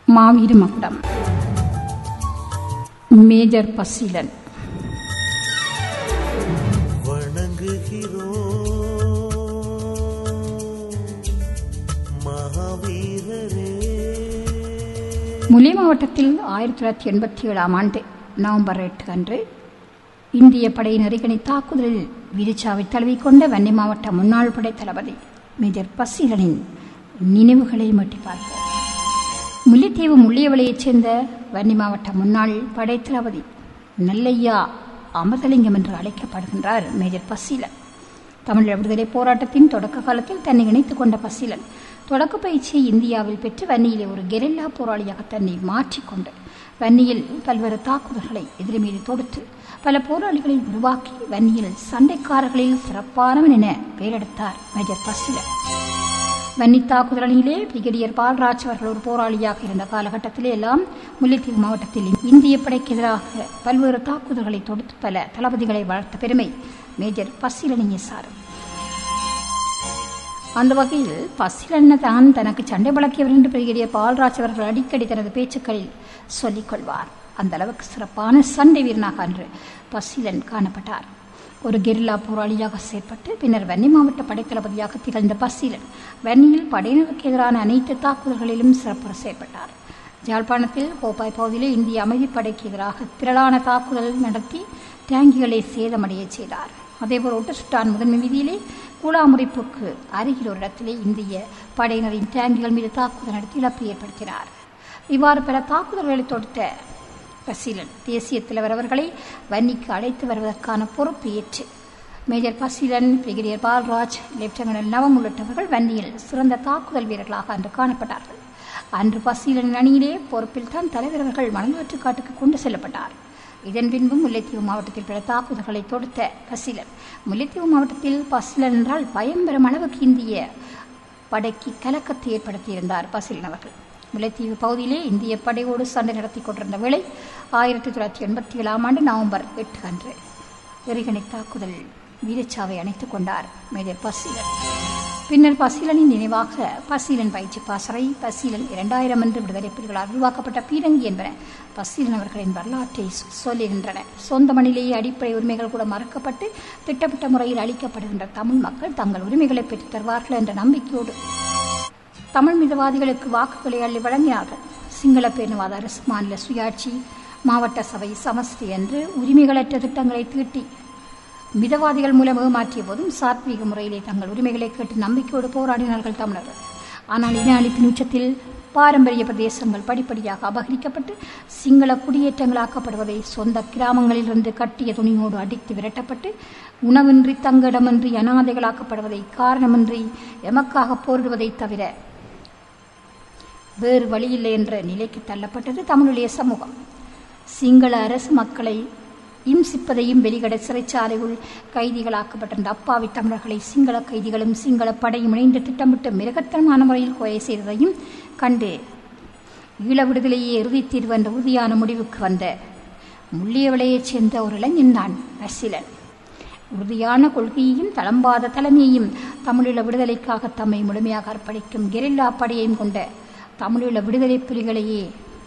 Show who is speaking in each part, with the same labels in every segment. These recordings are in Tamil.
Speaker 1: மாவீர மகுடம் மேஜர் பசீலன்.
Speaker 2: வணங்குகிறோம் மகாவீரரே.
Speaker 1: முல்லை மாவட்டத்தில் 1987 ஆண்டு நவம்பர் 8 அன்று இந்திய படையினர் இணை தாக்குதலில் வீரச்சாவை தழுவிக்கொண்ட வன்னி மாவட்ட முன்னாள் படை தளபதி மேஜர் பசீலனின் நினைவுகளை மட்டி பார்ப்போம். முல்லைத்தீவு முள்ளியவளையைச் சேர்ந்த வன்னி மாவட்ட முன்னாள் படை தளபதி நல்லையா அமர்தலிங்கம் என்று அழைக்கப்படுகின்றார் மேஜர் பசீலன். தமிழர் விடுதலை போராட்டத்தின் தொடக்க காலத்தில் தன்னை இணைத்துக் கொண்ட பசீலன் தொடக்க பயிற்சியை இந்தியாவில் பெற்று வன்னியிலே ஒரு கெரில்லா போராளியாக தன்னை மாற்றிக்கொண்டு வன்னியில் பல்வேறு தாக்குதல்களை எதிரி மீது தொடுத்து பல போராளிகளை உருவாக்கி வன்னியில் சண்டைக்காரர்களில் சிறப்பானவன் என பெயரெடுத்தார் மேஜர் பசீலன். வன்னி தாக்குதலிலே பிரிகேடியர் பால்ராஜ் அவர்கள் ஒரு போராளியாக இருந்த காலகட்டத்திலே எல்லாம் முல்லைத்தீவு மாவட்டத்தில் இந்திய படைக்கு எதிராக பல்வேறு தாக்குதல்களை தொடுத்து பல தளபதிகளை வளர்த்த பெருமை மேஜர் பசீலனையே சாரும். அந்த வகையில் பசீலனை தான் தனக்கு சண்டை பழக்கியவர் என்று பிரிகேடியர் பால்ராஜ் அவர்கள் அடிக்கடி தனது பேச்சுக்களில் சொல்லிக் கொள்வார். அந்த அளவுக்கு சிறப்பான சண்டை வீரனாக அன்று பசீலன் காணப்பட்டார். ஒரு கெரில்லா போராளியாக செயற்பட்டு பின்னர் வன்னி மாவட்ட படைத்தளபதியாக திகழ்ந்த பசீலன் வன்னியில் படையினருக்கு எதிரான அனைத்து தாக்குதல்களிலும் சிறப்புற செயற்பட்டார். யாழ்ப்பாணத்தில் கோப்பாய் பகுதியிலே இந்திய அமைதிப்படைக்கு எதிராக திரளான தாக்குதல் நடத்தி டேங்கிகளை சேதமடைய செய்தார். அதேபோல் ஒட்டசுட்டான் முதன்மை வீதியிலே கூழாமுறிப்புக்கு அருகில் ஒரு இடத்திலே இந்திய படையினரின் டேங்கிகள் மீது தாக்குதல் நடத்தி இழப்பு ஏற்படுத்தினார். இவ்வாறு பல தாக்குதல்களை தொடுத்த பசீலன் தேசிய தலைவர் அவர்களை வன்னிக்கு அழைத்து வருவதற்கான பொறுப்பு ஏற்று major Pasilan, brigadier Balraj, lieutenant Navam உள்ளிட்டவர்கள் வன்னியில் சிறந்த தாக்குதல் வீரர்களாக அன்று காணப்பட்டார்கள். அன்று பசீலன் அணியிலே பொறுப்பில் தான் தலைவர் அவர்கள் மணல்வற்றுக்காட்டுக்கு கொண்டு செல்லப்பட்டார். இதன் பின்பும் முல்லைத்தீவு மாவட்டத்தில் பல தாக்குதல்களை தொடுத்த பசீலன் முல்லைத்தீவு மாவட்டத்தில் பசீலன் என்றால் பயம் பெறும் அளவுக்கு இந்திய படைக்கு கலக்கத்தை ஏற்படுத்தியிருந்தார் பசீலன் அவர்கள். முல்லைத்தீவு பகுதியிலே இந்திய படையோடு சண்டை நடத்தி கொண்டிருந்த வேளை 1987 ஆண்டு நவம்பர் 8 அன்று எறிகணை தாக்குதல் வீரச்சாவை அணைத்துக் கொண்டார் மேஜர் பசீலன். பின்னர் பசீலனின் நினைவாக பசீலன் பயிற்சி பாசறை, பசீலன் 2000 என்று விடுதலை புலிகளால் உருவாக்கப்பட்ட பீரங்கி என்பன பசீலன் அவர்களின் வரலாற்றை சொல்லுகின்றன. சொந்த மண்ணிலேயே அடிப்படை உரிமைகள் கூட மறுக்கப்பட்டு திட்டமிட்ட முறையில் அளிக்கப்படுகின்ற தமிழ் மக்கள் தங்கள் உரிமைகளை பெற்றுத் தருவார்கள் என்ற நம்பிக்கையோடு தமிழ் மிதவாதிகளுக்கு வாக்குகளை அள்ளி வழங்கினார்கள். சிங்கள பேரினவாத அரசு மாநில சுயாட்சி, மாவட்ட சபை, சமஸ்தி என்று உரிமைகளற்ற திட்டங்களை தீட்டி மிதவாதிகள் மூலம் ஏமாற்றிய போதும் சாத்வீக முறையிலே தங்கள் உரிமைகளை கேட்டு நம்பிக்கையோடு போராடினார்கள் தமிழர்கள். ஆனால் இன அழிப்பின் உச்சத்தில் பாரம்பரிய பிரதேசங்கள் படிப்படியாக அபகரிக்கப்பட்டு சிங்கள குடியேற்றங்களாக்கப்படுவதை சொந்த கிராமங்களிலிருந்து கட்டிய துணியோடு அடித்து விரட்டப்பட்டு உணவின்றி தங்கிடமின்றி அனாதைகளாக்கப்படுவதை காரணமின்றி எமக்காக போரிடுவதை தவிர வேறு வழியில்லை என்ற நிலைக்கு தள்ளப்பட்டது தமிழீழ சமூகம். சிங்கள அரசு மக்களை இம்சிப்பதையும் வெளிகட சிறைச்சாலைகள் கைதிகளாக்கப்பட்டிருந்த அப்பாவி தமிழர்களை சிங்கள கைதிகளும் சிங்கள படையும் இணைந்து திட்டமிட்டு மிருகத்தனமான முறையில் கொலை செய்ததையும் கண்டு ஈழ விடுதலையே இறுதி தீர்வு என்ற உறுதியான முடிவுக்கு வந்த முள்ளியவளையைச் சேர்ந்த ஒரு இளைஞன் தான் பசீலன். உறுதியான கொள்கையையும் தளம்பாத தலைமையையும் தமிழீழ விடுதலைக்காக தம்மை முழுமையாக அர்ப்பணிக்கும் கெரில்லா படையையும் கொண்ட தமிழீழ விடுதலை புலிகளையே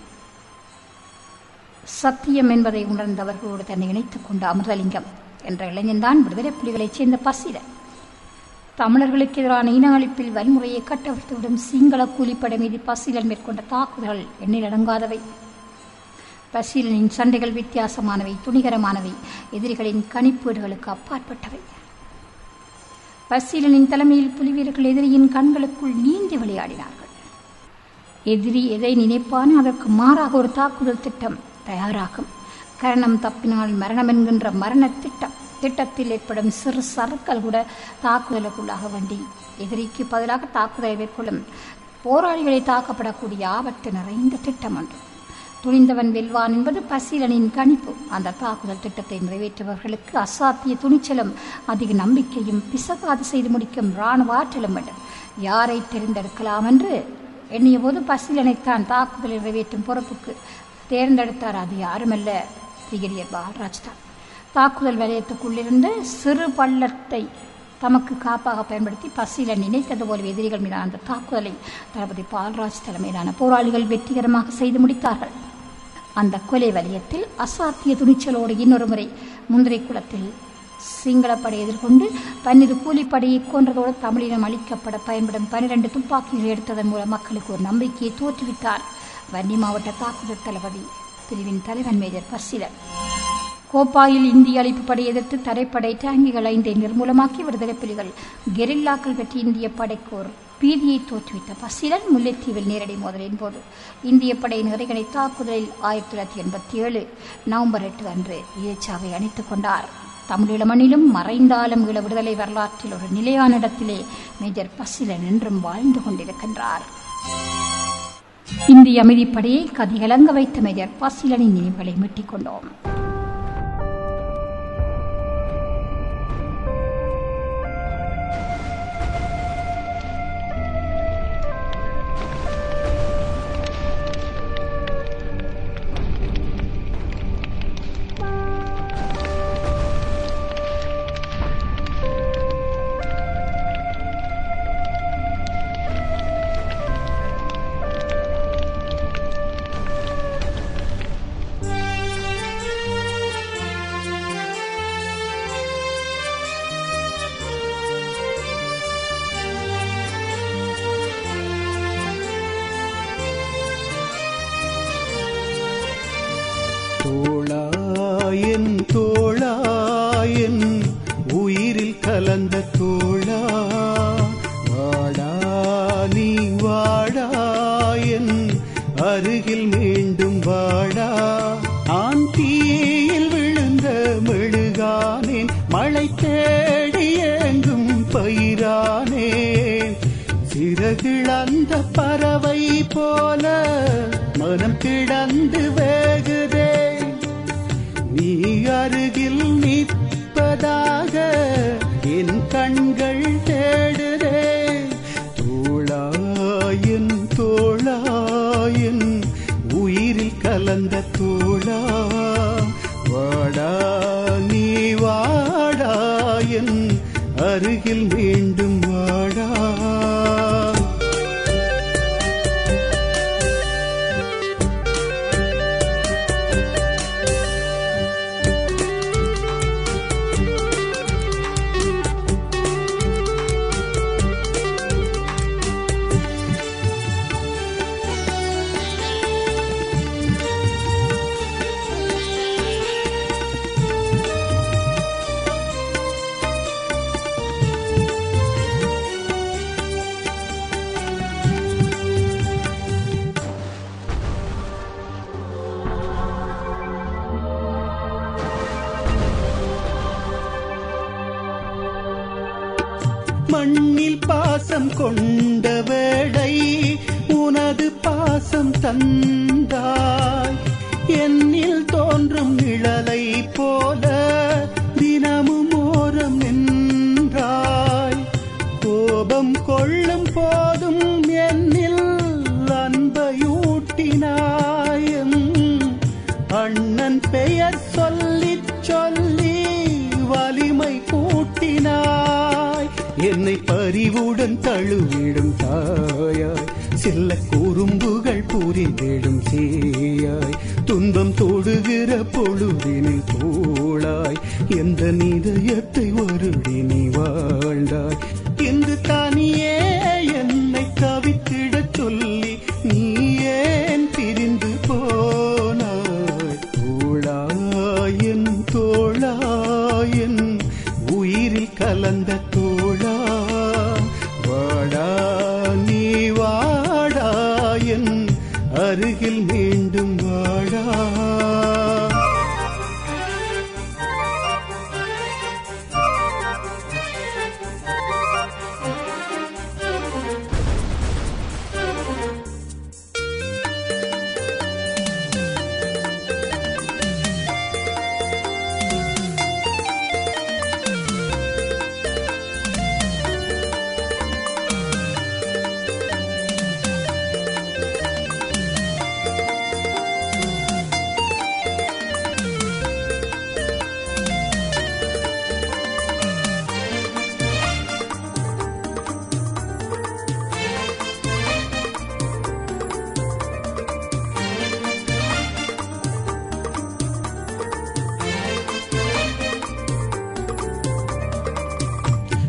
Speaker 1: சத்தியம் என்பதை உணர்ந்தவர்களோடு தன்னை இணைத்துக் கொண்ட அமிர்தலிங்கம் என்ற இளைஞன்தான் விடுதலை புலிகளைச் சேர்ந்த பசீலன். தமிழர்களுக்கு எதிரான இன அழிப்பில் வன்முறையை கட்டவிழ்த்துவிடும் சிங்கள கூலிப்படை மீது பசீலன் மேற்கொண்ட தாக்குதல்கள் எண்ணில் அடங்காதவை. பசீலனின் சண்டைகள் வித்தியாசமானவை, துணிகரமானவை, எதிரிகளின் கணிப்பீடுகளுக்கு அப்பாற்பட்டவை. பசீலனின் தலைமையில் புலிவீரர்கள் எதிரியின் கண்களுக்குள் நீந்தி விளையாடினார்கள். எதிரி எதை நினைப்பானோ அதற்கு மாறாக ஒரு தாக்குதல் திட்டம் தயாராகும். கரணம் தப்பினால் மரணம் என்கின்ற மரண திட்டத்தில் ஏற்படும் சிறு சறுக்கல் கூட தாக்குதலுக்குள்ளாக வேண்டி எதிரிக்கு பதிலாக தாக்குதலை மேற்கொள்ளும் போராளிகளை தாக்கப்படக்கூடிய ஆபத்து நிறைந்த திட்டம் ஒன்று. துணிந்தவன் வெல்வான் என்பது பசீலனின் கணிப்பு. அந்த தாக்குதல் திட்டத்தை நிறைவேற்றுபவர்களுக்கு அசாத்திய துணிச்சலும் அதிக நம்பிக்கையும் பிசகாது செய்து முடிக்கும் இராணுவ ஆற்றலும் வேண்டும். யாரை தேர்ந்தெடுக்கலாம் என்று எண்ணிய போது பசீலனைத்தான் தாக்குதலை நிறைவேற்றும் பொறுப்புக்கு தேர்ந்தெடுத்தார். அது யாருமல்ல, பிரிகேடியர் பால்ராஜ் தான். தாக்குதல் வலயத்துக்குள்ளிருந்து சிறு பள்ளத்தை தமக்கு காப்பாக பயன்படுத்தி பசீலன் நினைத்தது போல எதிரிகள் மீதான அந்த தாக்குதலை தளபதி பால்ராஜ் தலைமையிலான போராளிகள் வெற்றிகரமாக செய்து முடித்தார்கள். அந்த கொலை வலயத்தில் அசாத்திய துணிச்சலோடு இன்னொரு முறை முந்திரை குளத்தில் சிங்களப்படை எதிர்கொண்டு 12 கூலிப்படையை கொன்றதோடு தமிழினம் அளிக்கப்பட பயன்படும் 12 துப்பாக்கிகள் எடுத்ததன் மூலம் மக்களுக்கு ஒரு நம்பிக்கையை தோற்றுவித்தார் வன்னி மாவட்ட தாக்குதல் தளபதி பிரிவின் தலைவன் மேஜர் பசீலன். கோப்பாயில் இந்திய அழிப்பு படை எதிர்த்து தரைப்படை டேங்கிகள் 5 நிர்மூலமாக்கி விடுதலை புலிகள் கெரில்லாக்கள் பற்றி இந்திய படைக்கோர் பீதியை தோற்றுவித்த பசீலன் முல்லைத்தீவில் நேரடி மோதலின் போது இந்திய படையின் இறைகணை தாக்குதலில் 1987 நவம்பர் 8 அன்று ஈழச்சாவை அணைத்துக் கொண்டார். தமிழீழ மண்ணிலும் மறைந்தாலும் ஈழ விடுதலை வரலாற்றில் ஒரு நிலையான இடத்திலே மேஜர் பசீலன் என்றும் வாழ்ந்து கொண்டிருக்கின்றார். இந்திய அமைதிப்படையை கதிகலங்க வைத்த மேஜர் பசீலனின் நினைவுகளை மீட்டிக் கொண்டோம்.
Speaker 2: தோளாயன் தோளாயன் உயிரில் கலந்த தோளா வாடா நீ வாடாயன் அருகில் மீண்டும் வாடா. ஆந்தியில் விழுந்த மெழுகானேன் மழை தேடி எங்கும் பயிரானேன் சிறகிழந்த பறவை போல மனம் கிடந்து வேகுதே. நீ அருகில் நிற்பதாக என் கண்கள் தேடுதே. தோளாயன் தோளாயன் உயிரில் கலந்த தோளா வாடா நீ வாடாயன் அருகில் மீண்டும் வாடா. மண்ணில் பாசம் கொண்ட வேளை உனது பாசம் தந்தாய். என்னில் தோன்றும் நிழலை போல தினமும் ஓரம் நின்றாய். கோபம் கொள்ளும் போதும் என்னில் அன்பையூட்டினாய். அண்ணன் பெயர் சொல்லி சொல்லி வலிமை கூட்டினாய். என்னை பரிவுடன் தழுவிடும் தாயாய் சில்ல குறும்புகள் புரிந்திடும் சேயாய். துன்பம் தொடுகிற பொழுதினில் தோளாய் எந்த நிதயத்தை வருடி நீ வாழ்ந்தாய். இன்று தனியே என்னை தவித்திடச் சொல்லி நீ ஏன் பிரிந்து போனாய். தோளாயன் தோளாயன் உயிரில் கலந்த தோளா வாடா நீ வாடாயன் அருகில் மீண்டும் வாடா.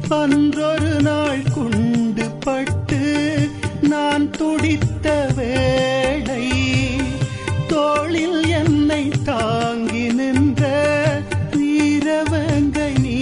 Speaker 2: அன்றொரு நாள் குண்டு பட்டு நான் துடித்த வேளை தோளில் என்னை தாங்கி நின்ற வீரவங்கை நீ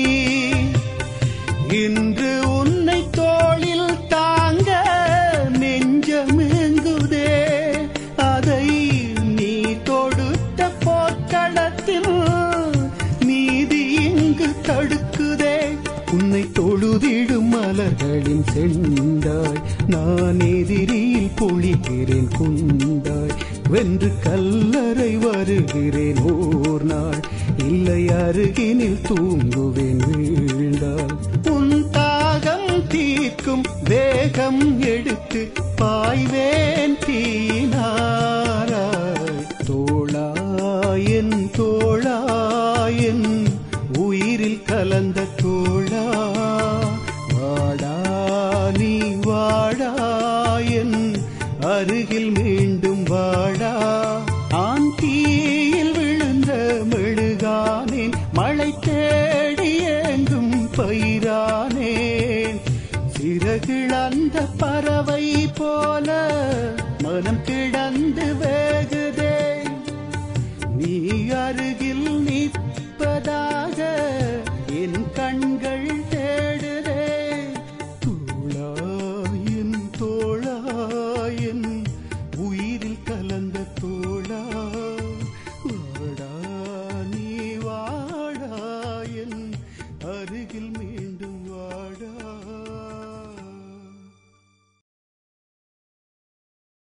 Speaker 2: இன்று உன்னை தோளில் தாங்க நெஞ்சமெங்குதே அதை நீ தொடுத்த போர்க்களத்தில் நீதி இங்கு தடுக்குதே உன்னை தொழுதிடும் மலர்களின் செண்டாய் நான் எதிரில் பொழிகிறேன் குண்டாய் வென்று கல்லறை வருகிறேன் ஓர் நாள் இல்லை அருகினில் தூங்குவேன் வீழ்ந்தாள் உன் தாகம் தீர்க்கும் வேகம் எடுத்து பாய்வேன் தீனாராய் தோளாயன் தோளாயன் உயிரில் கலந்த தோளா வாடா நீ வாடாயன் அருகில் மீண்டும் வாடா ஆன் தீயில் விழுந்த மெழுகானேன் மழை தேடி எங்கும் பயிரானேன் சிறகிழந்த பறவை போல